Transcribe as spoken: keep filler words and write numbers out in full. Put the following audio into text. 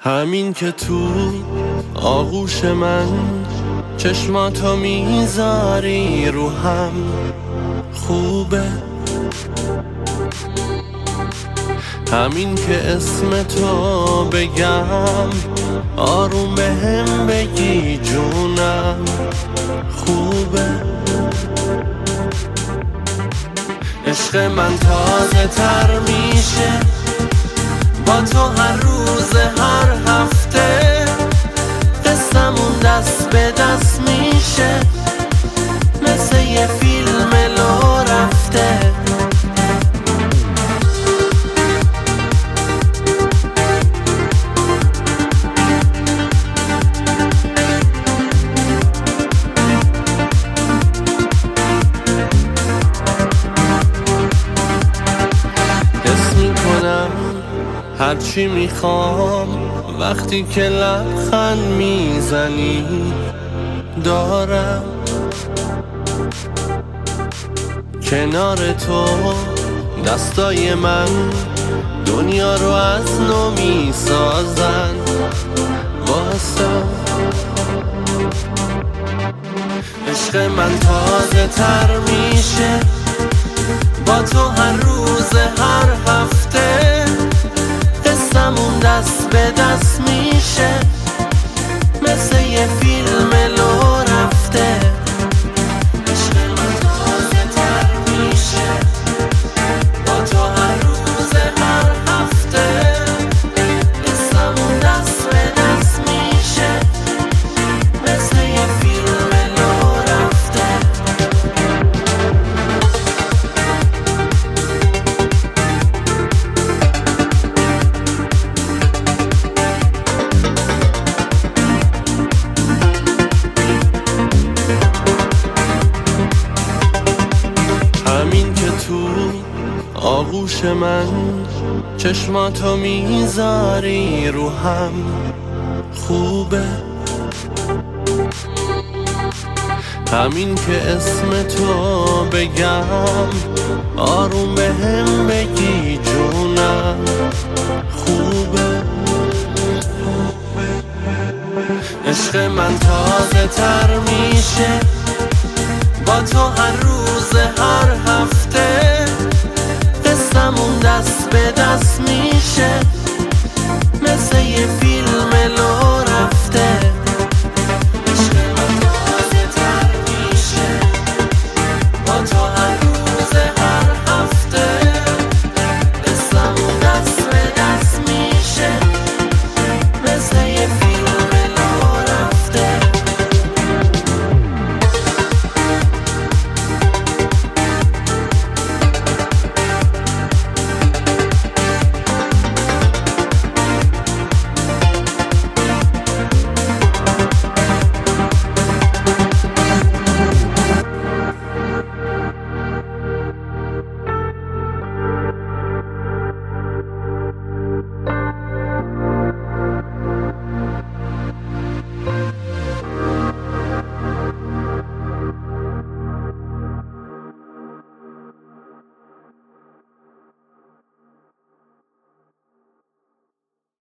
همین که تو آغوش من چشماتو میذاری رو هم خوبه. همین که اسم تو بگم آروم بهم بگی جونم خوبه. عشق من تازه تر میشه با تو هر روز هر هفته، قصمون دست به دست میشه مثل یه فیلم لو رفته. حس میکنم هرچی میخوام وقتی که لبخند میزنی دارم. کنار تو دستای من دنیا رو از نو میسازن واسم. عشق من تازه تر میشه با تو هر روز هر هفته، قصمون دست به دست میشه مثل یه فیلم لو رفته. عشق من تازه تر میشه با تو هر روز هر هفته، قصمون دست به دست میشه مثل یه فیلم لو رفته. همین که تو آغوش من چشماتو میذاری رو هم خوبه. همین که اسم تو بگم آروم بهم بگی جونم خوبه. عشق من تازه تر میشه با تو هر روز هر هفته، قصمون دست به دست میشه